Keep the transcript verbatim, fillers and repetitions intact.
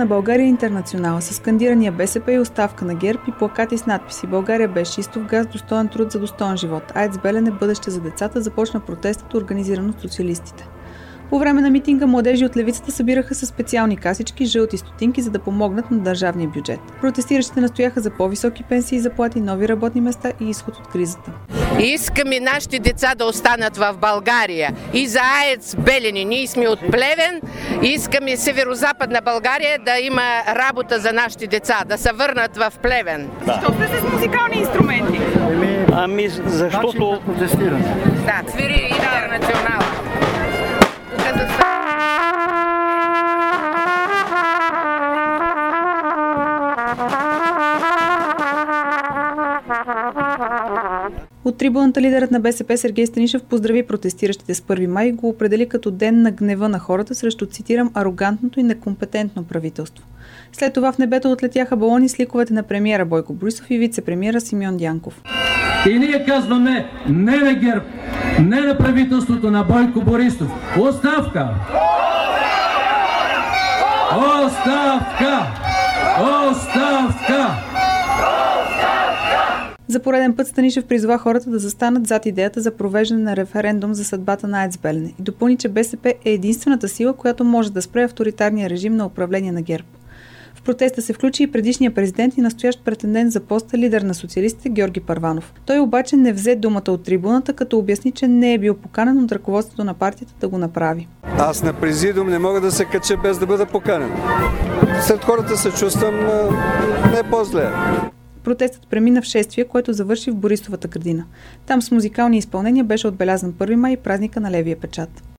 на България интернационал с скандирания БСП и оставка на ГЕРБ и плакати с надписи "България без шистов газ, достоен труд за достоен живот. АЕЦ Белене, бъдеще за децата" започна протестът, организиран от социалистите. По време на митинга младежи от левицата събираха със специални касички жълти стотинки, за да помогнат на държавния бюджет. Протестиращите настояха за по-високи пенсии и заплати, нови работни места и изход от кризата. Искаме нашите деца да останат в България и за АЕЦ Белене. Ние сме от Плевен, искаме северо-западна България да има работа за нашите деца, да се върнат в Плевен. Да. Защо сте с музикални инструменти? Ами, защото... Да, свири интернационал. От трибуната лидерът на БСП Сергей Станишев поздрави протестиращите с първи май и го определи като ден на гнева на хората срещу, цитирам, "арогантното и некомпетентно правителство". След това в небето отлетяха балони с ликовете на премиера Бойко Борисов и вице-премиера Симеон Дянков. И ние казваме не на ГЕРБ, не на правителството на Бойко Борисов. Оставка! Оставка! Оставка! За пореден път Станишев призова хората да застанат зад идеята за провеждане на референдум за съдбата на АЕЦ Белене и допълни, че БСП е единствената сила, която може да спре авторитарния режим на управление на ГЕРБ. В протеста се включи и предишния президент и настоящ претендент за поста лидер на социалистите Георги Първанов. Той обаче не взе думата от трибуната, като обясни, че не е бил поканен от ръководството на партията да го направи. Аз на президиум не мога да се кача без да бъда поканен. Сред хората се чувствам не по-зле. Протестът премина в шествие, което завърши в Борисовата градина. Там с музикални изпълнения беше отбелязан първи май и празника на левия печат.